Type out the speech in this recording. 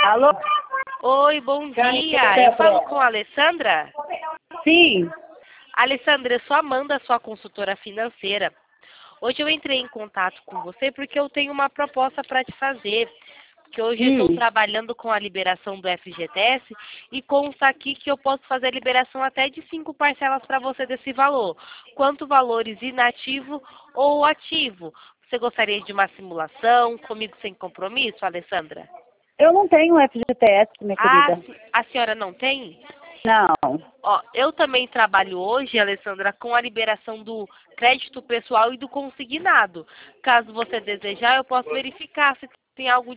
Alô? Oi, bom dia. Eu falo com a Alessandra? Sim. Alessandra, eu sou a Amanda, sua consultora financeira. Hoje eu entrei em contato com você porque eu tenho uma proposta para te fazer. Que hoje eu estou trabalhando com a liberação do FGTS e consta aqui que eu posso fazer a liberação até de 5 parcelas para você desse valor. Quanto valores inativo ou ativo? Você gostaria de uma simulação comigo sem compromisso, Alessandra? Eu não tenho FGTS, minha querida. A senhora não tem? Não. Ó, eu também trabalho hoje, Alessandra, com a liberação do crédito pessoal e do consignado. Caso você desejar, eu posso verificar se tem algo